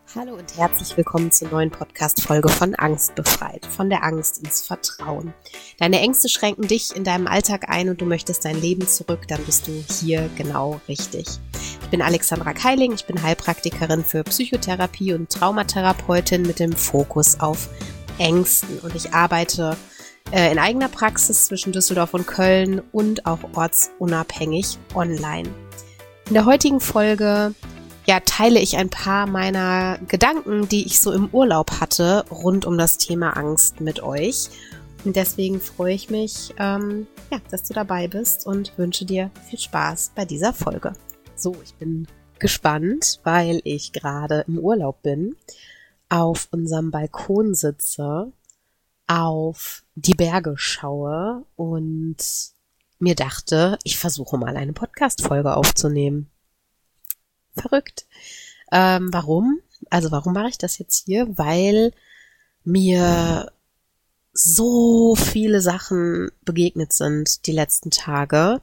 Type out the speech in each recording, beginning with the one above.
Hallo und herzlich willkommen zur neuen Podcast-Folge von Angst befreit, von der Angst ins Vertrauen. Deine Ängste schränken dich in deinem Alltag ein und du möchtest dein Leben zurück, dann bist du hier genau richtig. Ich bin Alexandra Keiling, ich bin Heilpraktikerin für Psychotherapie und Traumatherapeutin mit dem Fokus auf Ängsten und ich arbeite in eigener Praxis zwischen Düsseldorf und Köln und auch ortsunabhängig online. In der heutigen Folge teile ich ein paar meiner Gedanken, die ich so im Urlaub hatte, rund um das Thema Angst mit euch. Und deswegen freue ich mich, dass du dabei bist und wünsche dir viel Spaß bei dieser Folge. So, ich bin gespannt, weil ich gerade im Urlaub bin, auf unserem Balkon sitze, auf die Berge schaue und mir dachte, ich versuche mal eine Podcast-Folge aufzunehmen. Verrückt. Warum? Also warum mache ich das jetzt hier? Weil mir so viele Sachen begegnet sind die letzten Tage,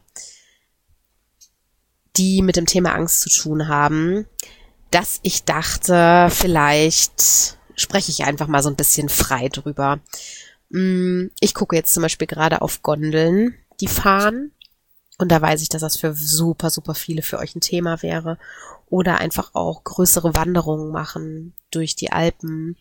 die mit dem Thema Angst zu tun haben, dass ich dachte, vielleicht spreche ich einfach mal so ein bisschen frei drüber. Ich gucke jetzt zum Beispiel gerade auf Gondeln, die fahren. Und da weiß ich, dass das für super, super viele für euch ein Thema wäre. Oder einfach auch größere Wanderungen machen durch die Alpen.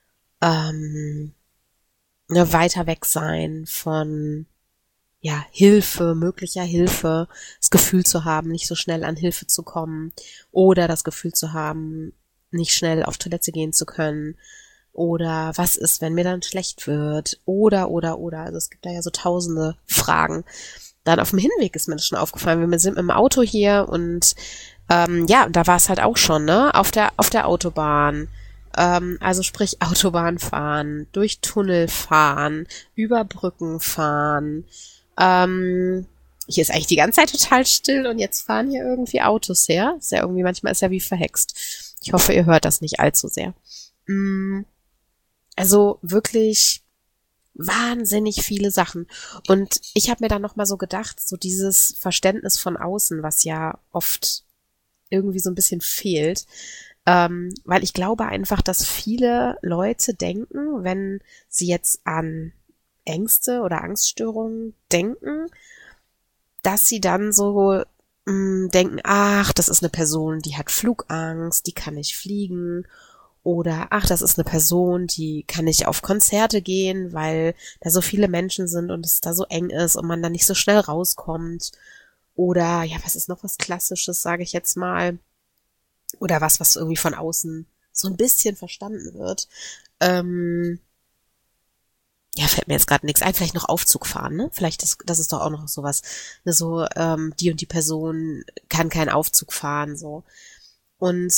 Weiter weg sein von Hilfe, möglicher Hilfe. Das Gefühl zu haben, nicht so schnell an Hilfe zu kommen. Oder das Gefühl zu haben, nicht schnell auf Toilette gehen zu können. Oder was ist, wenn mir dann schlecht wird? Oder. Also es gibt da ja so tausende Fragen. Dann auf dem Hinweg ist mir das schon aufgefallen. Wir sind im Auto hier und da war es halt auch schon, ne? Auf der Autobahn. Also sprich Autobahn fahren, durch Tunnel fahren, über Brücken fahren. Hier ist eigentlich die ganze Zeit total still und jetzt fahren hier irgendwie Autos her. Ist ja irgendwie, manchmal ist ja wie verhext. Ich hoffe, ihr hört das nicht allzu sehr. Also wirklich wahnsinnig viele Sachen. Und ich habe mir dann nochmal so gedacht, so dieses Verständnis von außen, was ja oft irgendwie so ein bisschen fehlt, weil ich glaube einfach, dass viele Leute denken, wenn sie jetzt an Ängste oder Angststörungen denken, dass sie dann so denken, ach, das ist eine Person, die hat Flugangst, die kann nicht fliegen. Oder, ach, das ist eine Person, die kann nicht auf Konzerte gehen, weil da so viele Menschen sind und es da so eng ist und man da nicht so schnell rauskommt. Oder, was ist noch was Klassisches, sage ich jetzt mal. Oder was irgendwie von außen so ein bisschen verstanden wird. Fällt mir jetzt gerade nichts ein. Vielleicht noch Aufzug fahren, ne? Vielleicht, das ist doch auch noch sowas. Ne, so, die und die Person kann keinen Aufzug fahren, so. Und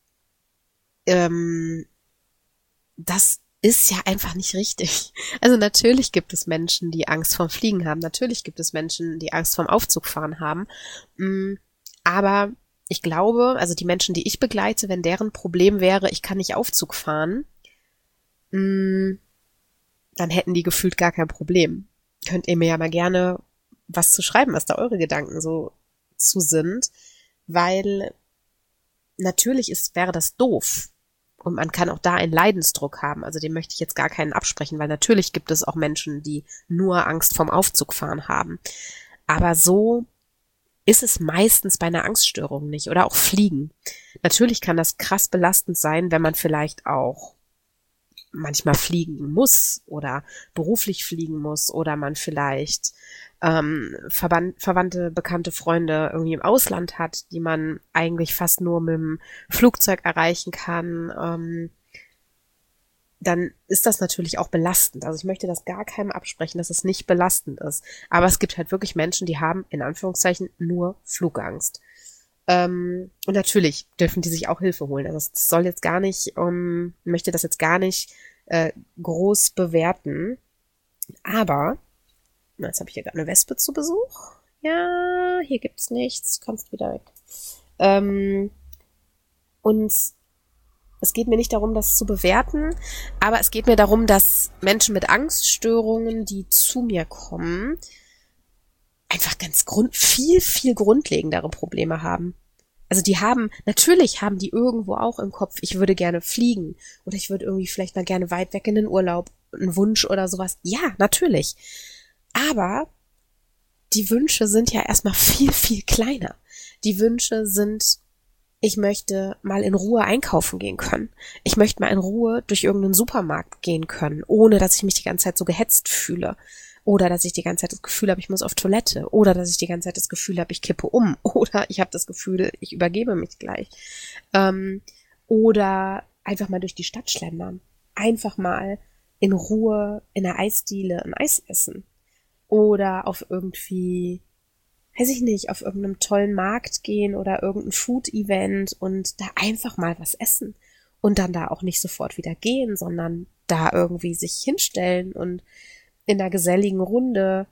das ist ja einfach nicht richtig. Also natürlich gibt es Menschen, die Angst vorm Fliegen haben. Natürlich gibt es Menschen, die Angst vorm Aufzugfahren haben. Aber ich glaube, also die Menschen, die ich begleite, wenn deren Problem wäre, ich kann nicht Aufzug fahren, dann hätten die gefühlt gar kein Problem. Könnt ihr mir ja mal gerne was zu schreiben, was da eure Gedanken so zu sind. Weil natürlich wäre das doof. Und man kann auch da einen Leidensdruck haben. Also dem möchte ich jetzt gar keinen absprechen, weil natürlich gibt es auch Menschen, die nur Angst vorm Aufzugfahren haben. Aber so ist es meistens bei einer Angststörung nicht. Oder auch Fliegen. Natürlich kann das krass belastend sein, wenn man vielleicht auch manchmal fliegen muss oder beruflich fliegen muss oder man vielleicht Verwandte, bekannte Freunde irgendwie im Ausland hat, die man eigentlich fast nur mit dem Flugzeug erreichen kann, dann ist das natürlich auch belastend. Also ich möchte das gar keinem absprechen, dass es nicht belastend ist. Aber es gibt halt wirklich Menschen, die haben in Anführungszeichen nur Flugangst. Und natürlich dürfen die sich auch Hilfe holen. Also das soll jetzt gar nicht, möchte das jetzt gar nicht groß bewerten. Aber jetzt habe ich hier gerade eine Wespe zu Besuch. Ja, hier gibt's nichts. Kommst wieder weg. Und es geht mir nicht darum, das zu bewerten, aber es geht mir darum, dass Menschen mit Angststörungen, die zu mir kommen, einfach viel grundlegendere Probleme haben. Also natürlich haben die irgendwo auch im Kopf, ich würde gerne fliegen oder ich würde irgendwie vielleicht mal gerne weit weg in den Urlaub, einen Wunsch oder sowas. Ja, natürlich. Aber die Wünsche sind ja erstmal viel, viel kleiner. Die Wünsche sind, ich möchte mal in Ruhe einkaufen gehen können. Ich möchte mal in Ruhe durch irgendeinen Supermarkt gehen können, ohne dass ich mich die ganze Zeit so gehetzt fühle. Oder dass ich die ganze Zeit das Gefühl habe, ich muss auf Toilette. Oder dass ich die ganze Zeit das Gefühl habe, ich kippe um. Oder ich habe das Gefühl, ich übergebe mich gleich. Oder einfach mal durch die Stadt schlendern. Einfach mal in Ruhe in der Eisdiele ein Eis essen. Oder auf irgendwie, weiß ich nicht, auf irgendeinem tollen Markt gehen oder irgendein Food-Event und da einfach mal was essen. Und dann da auch nicht sofort wieder gehen, sondern da irgendwie sich hinstellen und in einer geselligen Runde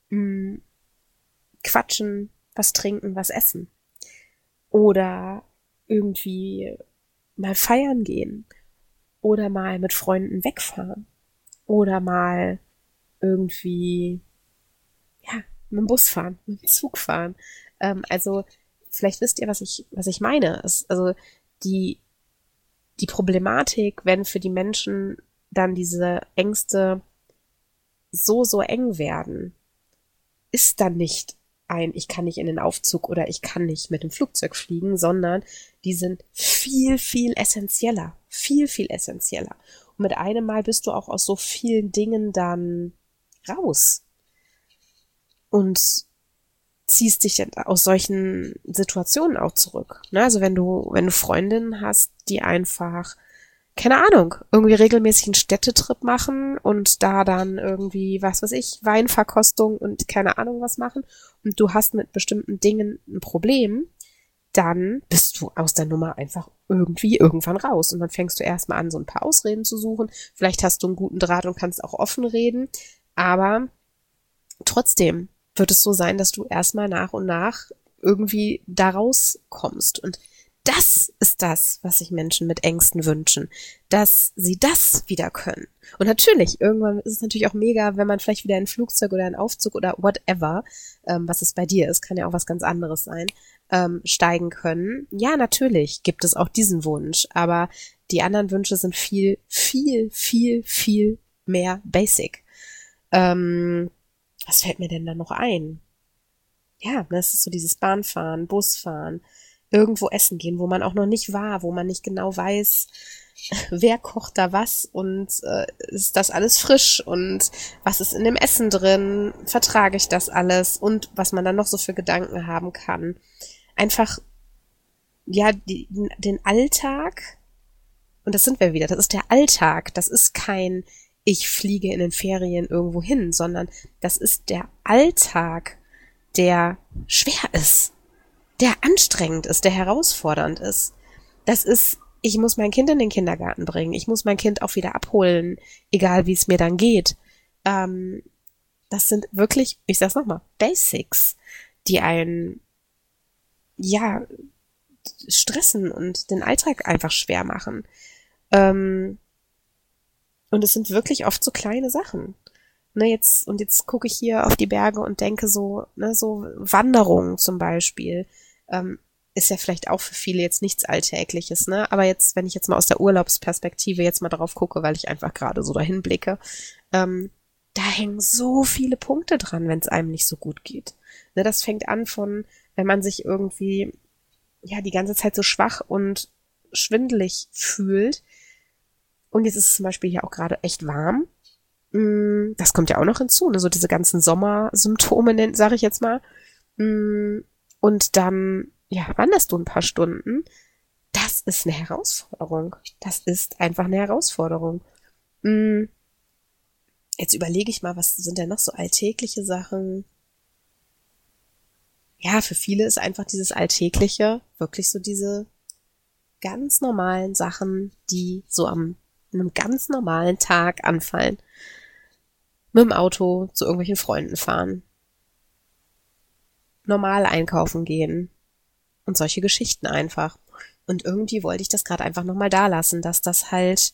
quatschen, was trinken, was essen. Oder irgendwie mal feiern gehen. Oder mal mit Freunden wegfahren. Oder mal irgendwie, ja, mit dem Bus fahren, mit dem Zug fahren. Also, vielleicht wisst ihr, was ich meine. Also, die Problematik, wenn für die Menschen dann diese Ängste so eng werden, ist dann nicht ich kann nicht in den Aufzug oder ich kann nicht mit dem Flugzeug fliegen, sondern die sind viel, viel essentieller. Viel, viel essentieller. Und mit einem Mal bist du auch aus so vielen Dingen dann raus und ziehst dich aus solchen Situationen auch zurück. Also wenn du Freundinnen hast, die einfach, keine Ahnung, irgendwie regelmäßig einen Städtetrip machen und da dann irgendwie, was weiß ich, Weinverkostung und keine Ahnung was machen und du hast mit bestimmten Dingen ein Problem, dann bist du aus der Nummer einfach irgendwie irgendwann raus und dann fängst du erstmal an, so ein paar Ausreden zu suchen. Vielleicht hast du einen guten Draht und kannst auch offen reden, aber trotzdem wird es so sein, dass du erstmal nach und nach irgendwie da rauskommst. Und das ist das, was sich Menschen mit Ängsten wünschen, dass sie das wieder können. Und natürlich, irgendwann ist es natürlich auch mega, wenn man vielleicht wieder in ein Flugzeug oder einen Aufzug oder whatever, was es bei dir ist, kann ja auch was ganz anderes sein, steigen können. Ja, natürlich gibt es auch diesen Wunsch, aber die anderen Wünsche sind viel, viel, viel, viel mehr basic. Was fällt mir denn da noch ein? Ja, das ist so dieses Bahnfahren, Busfahren, irgendwo essen gehen, wo man auch noch nicht war, wo man nicht genau weiß, wer kocht da was und ist das alles frisch und was ist in dem Essen drin, vertrage ich das alles und was man dann noch so für Gedanken haben kann. Einfach, ja, den Alltag, und das sind wir wieder, das ist der Alltag, das ist kein ich fliege in den Ferien irgendwo hin, sondern das ist der Alltag, der schwer ist, der anstrengend ist, der herausfordernd ist. Das ist, ich muss mein Kind in den Kindergarten bringen, ich muss mein Kind auch wieder abholen, egal wie es mir dann geht. Das sind wirklich, ich sag's nochmal, Basics, die einen, ja, stressen und den Alltag einfach schwer machen. Und es sind wirklich oft so kleine Sachen. Jetzt gucke ich hier auf die Berge und denke so, so Wanderungen zum Beispiel, ist ja vielleicht auch für viele jetzt nichts Alltägliches, aber jetzt, wenn ich jetzt mal aus der Urlaubsperspektive jetzt mal drauf gucke, weil ich einfach gerade so dahin blicke, da hängen so viele Punkte dran, wenn es einem nicht so gut geht. Das fängt an von, wenn man sich irgendwie, ja, die ganze Zeit so schwach und schwindelig fühlt. Und jetzt ist es zum Beispiel hier auch gerade echt warm. Das kommt ja auch noch hinzu, so diese ganzen Sommersymptome, sage ich jetzt mal. Und dann, ja, wanderst du ein paar Stunden. Das ist eine Herausforderung. Das ist einfach eine Herausforderung. Jetzt überlege ich mal, was sind denn noch so alltägliche Sachen? Ja, für viele ist einfach dieses Alltägliche wirklich so diese ganz normalen Sachen, die so an einem ganz normalen Tag anfallen. Mit dem Auto zu irgendwelchen Freunden fahren. Normal einkaufen gehen. Und solche Geschichten einfach. Und irgendwie wollte ich das gerade einfach nochmal da lassen, dass das halt,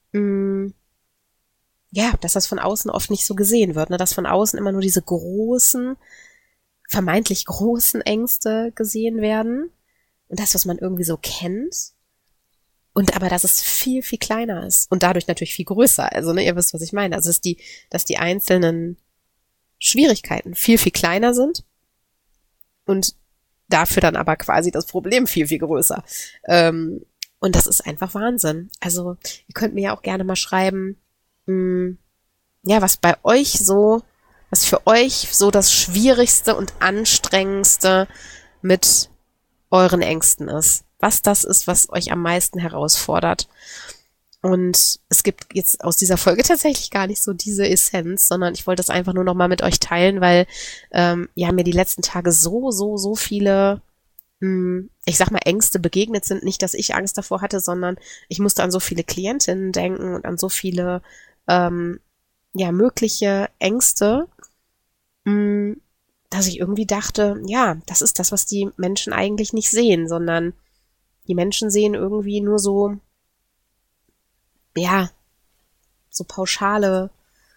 dass das von außen oft nicht so gesehen wird, dass von außen immer nur diese großen, vermeintlich großen Ängste gesehen werden. und das, was man irgendwie so kennt, und aber dass es viel, viel kleiner ist und dadurch natürlich viel größer. Also, ne, ihr wisst, was ich meine. Also, dass die einzelnen Schwierigkeiten viel, viel kleiner sind und dafür dann aber quasi das Problem viel, viel größer. Und das ist einfach Wahnsinn. Also, ihr könnt mir ja auch gerne mal schreiben, ja, was für euch so das Schwierigste und Anstrengendste mit euren Ängsten ist. Was das ist, was euch am meisten herausfordert. Und es gibt jetzt aus dieser Folge tatsächlich gar nicht so diese Essenz, sondern ich wollte das einfach nur noch mal mit euch teilen, weil ja mir die letzten Tage so viele, ich sag mal, Ängste begegnet sind. Nicht, dass ich Angst davor hatte, sondern ich musste an so viele Klientinnen denken und an so viele ja mögliche Ängste, dass ich irgendwie dachte, ja, das ist das, was die Menschen eigentlich nicht sehen, sondern die Menschen sehen irgendwie nur so, ja, so pauschale,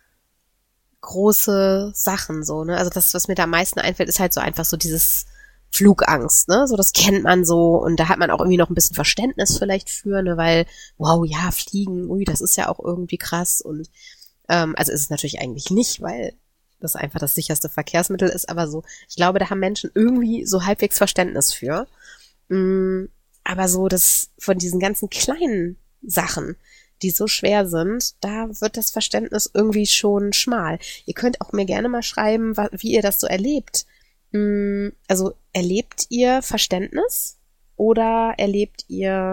große Sachen, so, ne? Also das, was mir da am meisten einfällt, ist halt so einfach so dieses Flugangst, ne? So, das kennt man so und da hat man auch irgendwie noch ein bisschen Verständnis vielleicht für, ne? Weil, wow, ja, fliegen, ui, das ist ja auch irgendwie krass und also ist es natürlich eigentlich nicht, weil das einfach das sicherste Verkehrsmittel ist, aber so, ich glaube, da haben Menschen irgendwie so halbwegs Verständnis für. Aber so, das von diesen ganzen kleinen Sachen, die so schwer sind, da wird das Verständnis irgendwie schon schmal. Ihr könnt auch mir gerne mal schreiben, wie ihr das so erlebt. Also erlebt ihr Verständnis oder erlebt ihr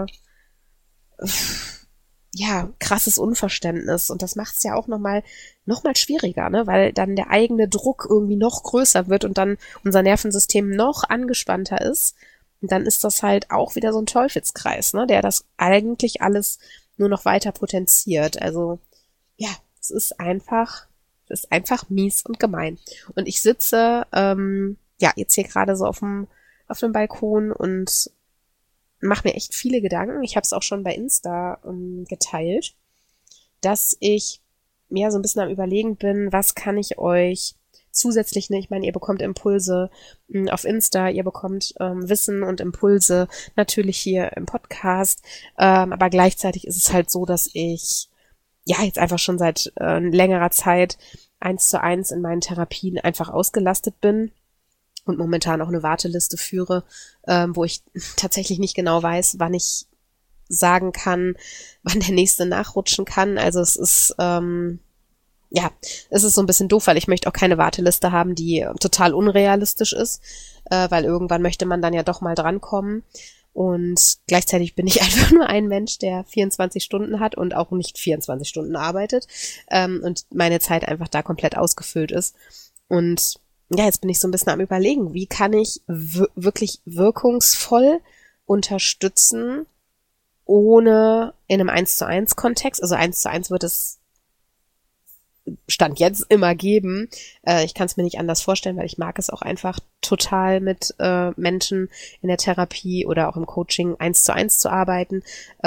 ja krasses Unverständnis? Und das macht es ja auch noch mal schwieriger, ne? Weil dann der eigene Druck irgendwie noch größer wird und dann unser Nervensystem noch angespannter ist. Und dann ist das halt auch wieder so ein Teufelskreis, ne? Der das eigentlich alles nur noch weiter potenziert. Also ja, es ist einfach mies und gemein. Und ich sitze ja jetzt hier gerade so auf dem Balkon und mache mir echt viele Gedanken. Ich habe es auch schon bei Insta geteilt, dass ich ja so ein bisschen am Überlegen bin, was kann ich euch zusätzlich, ne, ich meine, ihr bekommt Impulse auf Insta, ihr bekommt Wissen und Impulse natürlich hier im Podcast, aber gleichzeitig ist es halt so, dass ich ja jetzt einfach schon seit längerer Zeit 1:1 in meinen Therapien einfach ausgelastet bin und momentan auch eine Warteliste führe, wo ich tatsächlich nicht genau weiß, wann ich sagen kann, wann der nächste nachrutschen kann. Also es ist ja, es ist so ein bisschen doof, weil ich möchte auch keine Warteliste haben, die total unrealistisch ist, weil irgendwann möchte man dann ja doch mal drankommen. Und gleichzeitig bin ich einfach nur ein Mensch, der 24 Stunden hat und auch nicht 24 Stunden arbeitet und meine Zeit einfach da komplett ausgefüllt ist. Und ja, jetzt bin ich so ein bisschen am Überlegen, wie kann ich wirklich wirkungsvoll unterstützen, ohne in einem 1:1 Kontext, also 1:1 wird es Stand jetzt immer geben. Ich kann es mir nicht anders vorstellen, weil ich mag es auch einfach total mit Menschen in der Therapie oder auch im Coaching 1:1 zu arbeiten.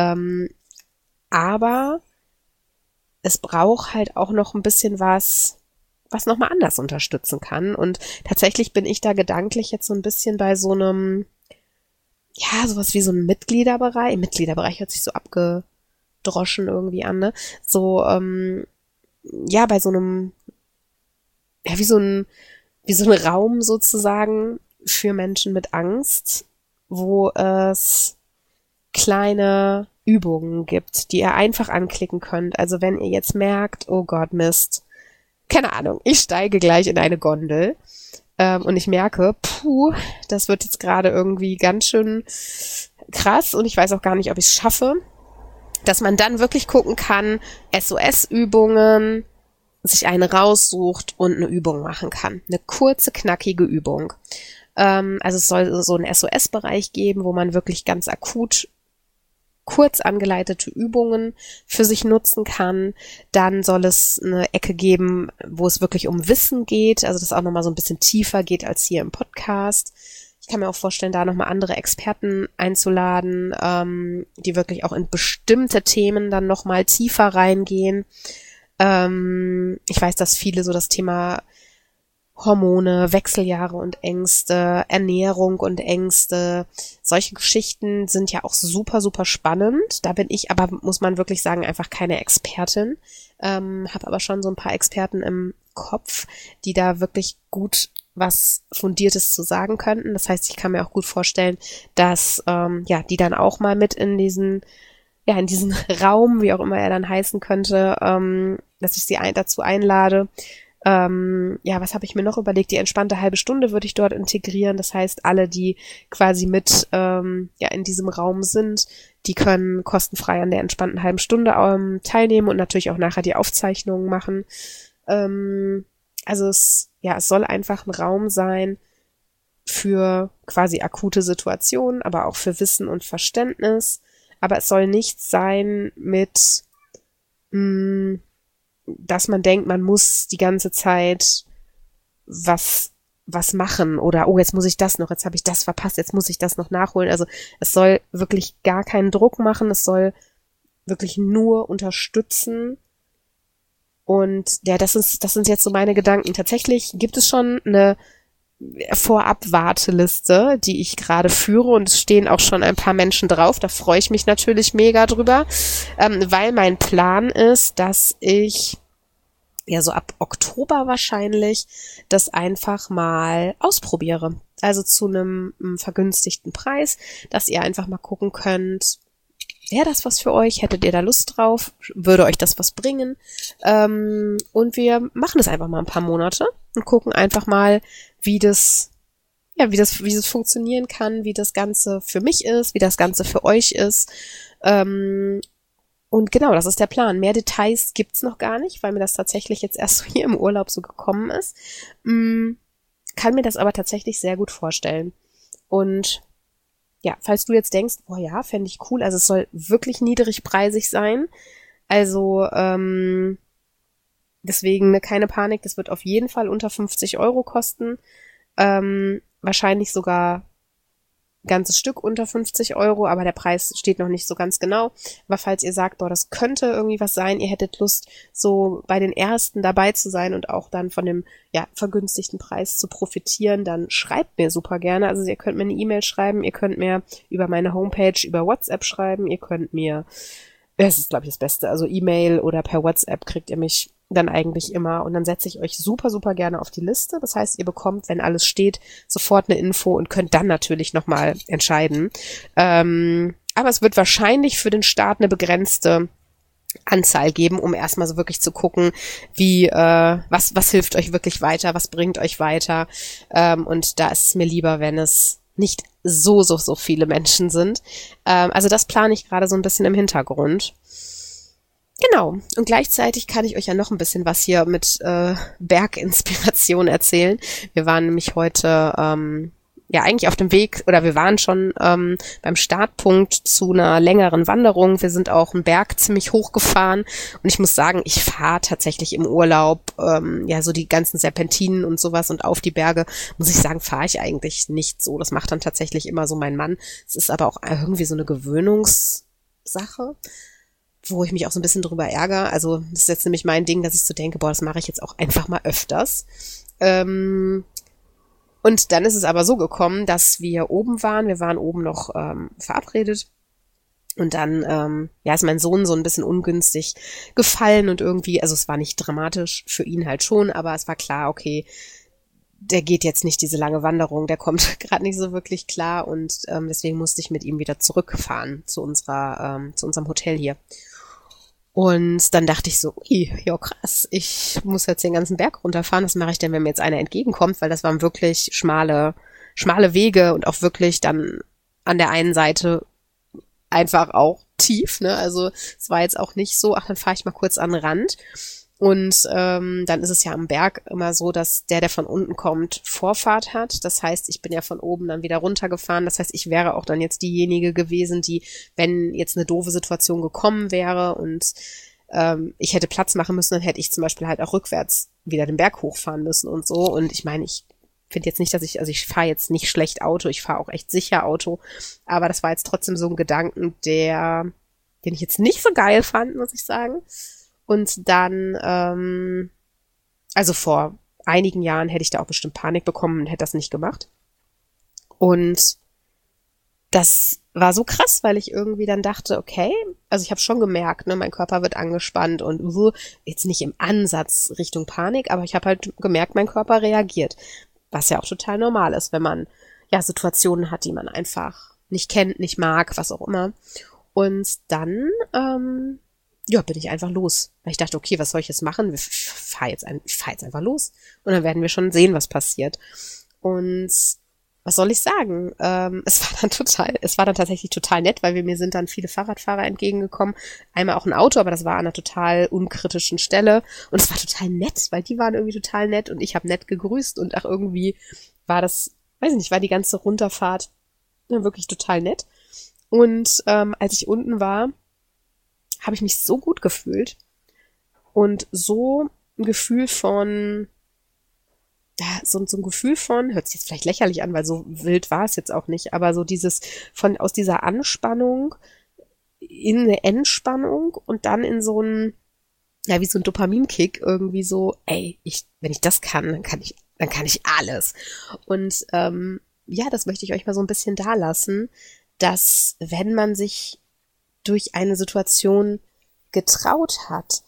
Aber es braucht halt auch noch ein bisschen was nochmal anders unterstützen kann. Und tatsächlich bin ich da gedanklich jetzt so ein bisschen bei so einem, ja, sowas wie so ein Mitgliederbereich. Mitgliederbereich hört sich so abgedroschen irgendwie an, ne? So, ja, bei so einem, ja, wie so ein Raum sozusagen für Menschen mit Angst, wo es kleine Übungen gibt, die ihr einfach anklicken könnt. Also wenn ihr jetzt merkt, oh Gott, Mist, keine Ahnung, ich steige gleich in eine Gondel und ich merke, das wird jetzt gerade irgendwie ganz schön krass und ich weiß auch gar nicht, ob ich es schaffe, dass man dann wirklich gucken kann, SOS-Übungen, sich eine raussucht und eine Übung machen kann. Eine kurze, knackige Übung. Also es soll so einen SOS-Bereich geben, wo man wirklich ganz akut kurz angeleitete Übungen für sich nutzen kann. Dann soll es eine Ecke geben, wo es wirklich um Wissen geht, also das auch nochmal so ein bisschen tiefer geht als hier im Podcast. Ich kann mir auch vorstellen, da nochmal andere Experten einzuladen, die wirklich auch in bestimmte Themen dann nochmal tiefer reingehen. Ich weiß, dass viele so das Thema Hormone, Wechseljahre und Ängste, Ernährung und Ängste. Solche Geschichten sind ja auch super, super spannend. Da bin ich aber, muss man wirklich sagen, einfach keine Expertin. Habe aber schon so ein paar Experten im Kopf, die da wirklich gut was Fundiertes zu sagen könnten. Das heißt, ich kann mir auch gut vorstellen, dass die dann auch mal mit in diesen Raum, wie auch immer er dann heißen könnte, dass ich sie dazu einlade. Was habe ich mir noch überlegt? Die entspannte halbe Stunde würde ich dort integrieren. Das heißt, alle, die quasi mit in diesem Raum sind, die können kostenfrei an der entspannten halben Stunde teilnehmen und natürlich auch nachher die Aufzeichnungen machen. Es soll einfach ein Raum sein für quasi akute Situationen, aber auch für Wissen und Verständnis. Aber es soll nichts sein mit, dass man denkt, man muss die ganze Zeit was machen oder, oh, jetzt muss ich das noch, jetzt habe ich das verpasst, jetzt muss ich das noch nachholen. Also es soll wirklich gar keinen Druck machen, es soll wirklich nur unterstützen. Und das sind jetzt so meine Gedanken. Tatsächlich gibt es schon eine Vorab-Warteliste, die ich gerade führe, und es stehen auch schon ein paar Menschen drauf. Da freue ich mich natürlich mega drüber, weil mein Plan ist, dass ich so ab Oktober wahrscheinlich das einfach mal ausprobiere. Also zu einem vergünstigten Preis, dass ihr einfach mal gucken könnt, wäre das was für euch? Hättet ihr da Lust drauf? Würde euch das was bringen? Und wir machen das einfach mal ein paar Monate und gucken einfach mal, wie das funktionieren kann, wie das Ganze für mich ist, wie das Ganze für euch ist. Und genau, das ist der Plan. Mehr Details gibt's noch gar nicht, weil mir das tatsächlich jetzt erst hier im Urlaub so gekommen ist. Kann mir das aber tatsächlich sehr gut vorstellen. Und ja, falls du jetzt denkst, boah ja, fände ich cool, also es soll wirklich niedrigpreisig sein. Also deswegen keine Panik, das wird auf jeden Fall unter 50 Euro kosten. Wahrscheinlich sogar ganzes Stück unter 50 Euro, aber der Preis steht noch nicht so ganz genau. Aber falls ihr sagt, boah, das könnte irgendwie was sein, ihr hättet Lust, so bei den ersten dabei zu sein und auch dann von dem vergünstigten Preis zu profitieren, dann schreibt mir super gerne. Also ihr könnt mir eine E-Mail schreiben, ihr könnt mir über meine Homepage, über WhatsApp schreiben, ihr könnt mir, das ist glaube ich das Beste, also E-Mail oder per WhatsApp kriegt ihr mich dann eigentlich immer, und dann setze ich euch super, super gerne auf die Liste. Das heißt, ihr bekommt, wenn alles steht, sofort eine Info und könnt dann natürlich nochmal entscheiden. Aber es wird wahrscheinlich für den Start eine begrenzte Anzahl geben, um erstmal so wirklich zu gucken, wie, was hilft euch wirklich weiter, was bringt euch weiter. Und da ist es mir lieber, wenn es nicht so viele Menschen sind. Also das plane ich gerade so ein bisschen im Hintergrund. Genau. Und gleichzeitig kann ich euch ja noch ein bisschen was hier mit Berginspiration erzählen. Wir waren nämlich heute eigentlich auf dem Weg, oder wir waren schon beim Startpunkt zu einer längeren Wanderung. Wir sind auch einen Berg ziemlich hochgefahren, und ich muss sagen, ich fahre tatsächlich im Urlaub so die ganzen Serpentinen und sowas, und auf die Berge, muss ich sagen, fahre ich eigentlich nicht so. Das macht dann tatsächlich immer so mein Mann. Es ist aber auch irgendwie so eine Gewöhnungssache, wo ich mich auch so ein bisschen drüber ärgere. Also das ist jetzt nämlich mein Ding, dass ich so denke, boah, das mache ich jetzt auch einfach mal öfters. Und dann ist es aber so gekommen, dass wir oben waren. Wir waren oben noch verabredet. Und dann ist mein Sohn so ein bisschen ungünstig gefallen und irgendwie, also es war nicht dramatisch, für ihn halt schon, aber es war klar, okay, der geht jetzt nicht diese lange Wanderung, der kommt gerade nicht so wirklich klar, und deswegen musste ich mit ihm wieder zurückfahren zu unserem Hotel hier. Und dann dachte ich so, ja krass, ich muss jetzt den ganzen Berg runterfahren, was mache ich denn, wenn mir jetzt einer entgegenkommt, weil das waren wirklich schmale Wege und auch wirklich dann an der einen Seite einfach auch tief, ne, also es war jetzt auch nicht so, dann fahre ich mal kurz an den Rand. Und dann ist es ja am Berg immer so, dass der von unten kommt, Vorfahrt hat. Das heißt, ich bin ja von oben dann wieder runtergefahren. Das heißt, ich wäre auch dann jetzt diejenige gewesen, die, wenn jetzt eine doofe Situation gekommen wäre und ich hätte Platz machen müssen, dann hätte ich zum Beispiel halt auch rückwärts wieder den Berg hochfahren müssen und so. Und ich meine, ich finde jetzt nicht, ich fahre jetzt nicht schlecht Auto, ich fahre auch echt sicher Auto. Aber das war jetzt trotzdem so ein Gedanken, den ich jetzt nicht so geil fand, muss ich sagen. Und dann, also vor einigen Jahren hätte ich da auch bestimmt Panik bekommen und hätte das nicht gemacht. Und das war so krass, weil ich irgendwie dann dachte, okay, also ich habe schon gemerkt, ne, mein Körper wird angespannt und jetzt nicht im Ansatz Richtung Panik, aber ich habe halt gemerkt, mein Körper reagiert. Was ja auch total normal ist, wenn man ja Situationen hat, die man einfach nicht kennt, nicht mag, was auch immer. Und dann bin ich einfach los. Weil ich dachte, okay, was soll ich jetzt machen? Ich fahr jetzt einfach los. Und dann werden wir schon sehen, was passiert. Und was soll ich sagen? Es war dann tatsächlich total nett, weil mir sind dann viele Fahrradfahrer entgegengekommen. Einmal auch ein Auto, aber das war an einer total unkritischen Stelle. Und es war total nett, weil die waren irgendwie total nett und ich habe nett gegrüßt und auch irgendwie war das, weiß ich nicht, war die ganze Runterfahrt wirklich total nett. Und als ich unten war, habe ich mich so gut gefühlt und so ein Gefühl von, ja, so ein Gefühl von, hört sich jetzt vielleicht lächerlich an, weil so wild war es jetzt auch nicht, aber so aus dieser Anspannung in eine Entspannung und dann in so ein, ja, wie so ein Dopaminkick irgendwie so, ey, wenn ich das kann, dann kann ich alles. Und das möchte ich euch mal so ein bisschen da lassen, dass wenn man sich durch eine Situation getraut hat,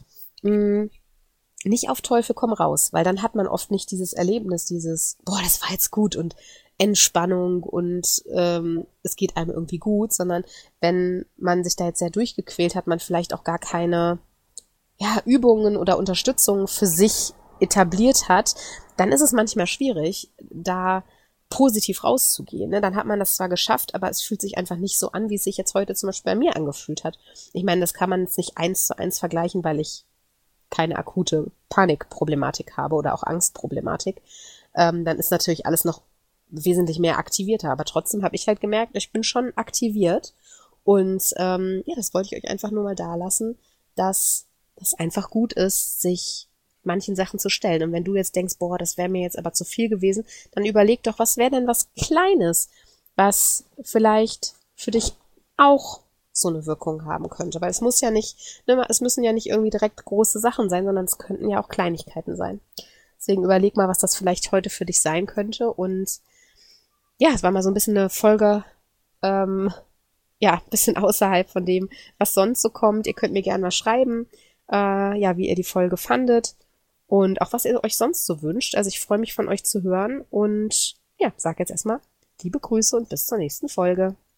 nicht auf Teufel komm raus, weil dann hat man oft nicht dieses Erlebnis, das war jetzt gut und Entspannung und es geht einem irgendwie gut, sondern wenn man sich da jetzt sehr durchgequält hat, man vielleicht auch gar keine Übungen oder Unterstützung für sich etabliert hat, dann ist es manchmal schwierig, da positiv rauszugehen. Ne? Dann hat man das zwar geschafft, aber es fühlt sich einfach nicht so an, wie es sich jetzt heute zum Beispiel bei mir angefühlt hat. Ich meine, das kann man jetzt nicht 1:1 vergleichen, weil ich keine akute Panikproblematik habe oder auch Angstproblematik. Dann ist natürlich alles noch wesentlich mehr aktivierter. Aber trotzdem habe ich halt gemerkt, ich bin schon aktiviert. Und das wollte ich euch einfach nur mal da lassen, dass das einfach gut ist, sich manchen Sachen zu stellen. Und wenn du jetzt denkst, das wäre mir jetzt aber zu viel gewesen, dann überleg doch, was wäre denn was Kleines, was vielleicht für dich auch so eine Wirkung haben könnte. Weil es muss ja nicht, es müssen ja nicht irgendwie direkt große Sachen sein, sondern es könnten ja auch Kleinigkeiten sein. Deswegen überleg mal, was das vielleicht heute für dich sein könnte. Und ja, es war mal so ein bisschen eine Folge, ein bisschen außerhalb von dem, was sonst so kommt. Ihr könnt mir gerne mal schreiben, wie ihr die Folge fandet und auch was ihr euch sonst so wünscht. Also ich freue mich von euch zu hören und sag jetzt erstmal liebe Grüße und bis zur nächsten Folge.